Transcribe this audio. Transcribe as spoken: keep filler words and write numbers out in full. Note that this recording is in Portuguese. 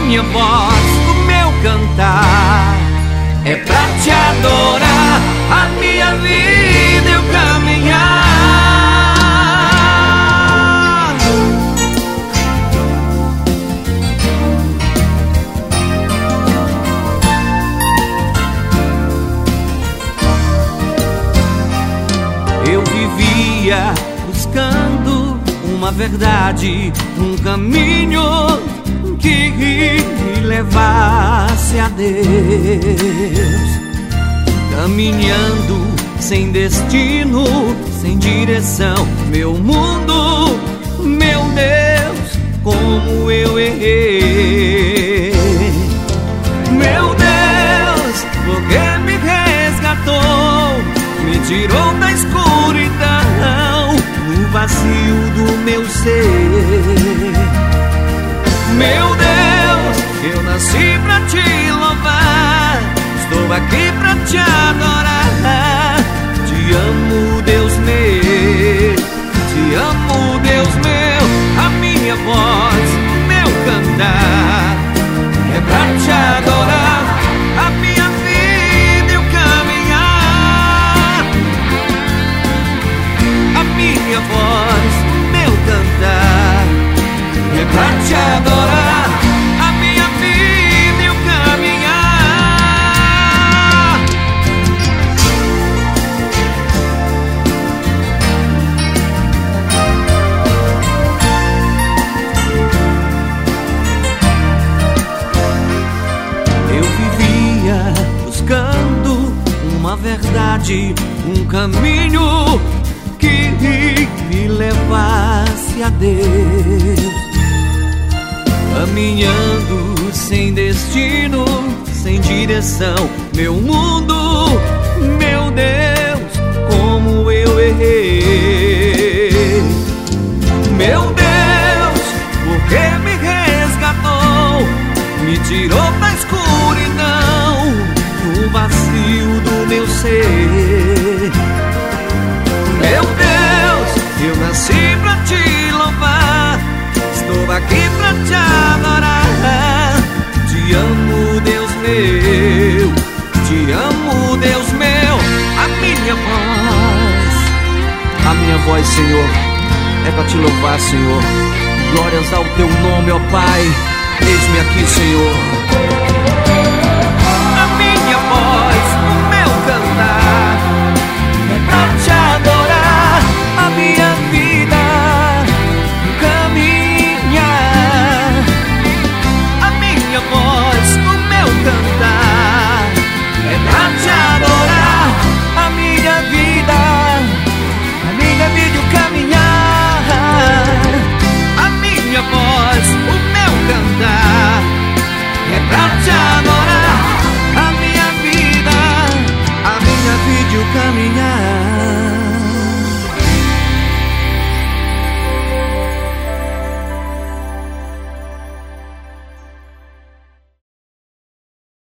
minha voz, o meu cantar é pra te adorar, a minha vida eu caminhar. Eu vivia buscando uma verdade, um caminho que me levasse a Deus. Caminhando sem destino, sem direção, meu mundo, meu Deus, como eu errei. Meu Deus, porque me resgatou, me tirou da escuridão, no vazio do meu ser. Meu Deus, eu nasci pra te louvar, estou aqui pra te adorar. Te amo, Deus meu, te amo, Deus meu. A minha voz, o meu cantar é pra te adorar, a minha vida eu caminhar. A minha voz, o meu cantar é pra te adorar, a minha vida eu caminhar. Eu vivia buscando uma verdade, um caminho que me levasse a Deus. Caminhando sem destino, sem direção, meu mundo, meu Deus, como eu errei. Meu Deus, porque me resgatou, me tirou da escuridão, no vazio do meu ser. Meu Deus, eu nasci pra te louvar, estou aqui pra te adorar. Te amo, Deus meu, te amo, Deus meu. A minha voz, a minha voz, Senhor, é pra te louvar, Senhor. Glórias ao teu nome, ó Pai. Eis-me aqui, Senhor.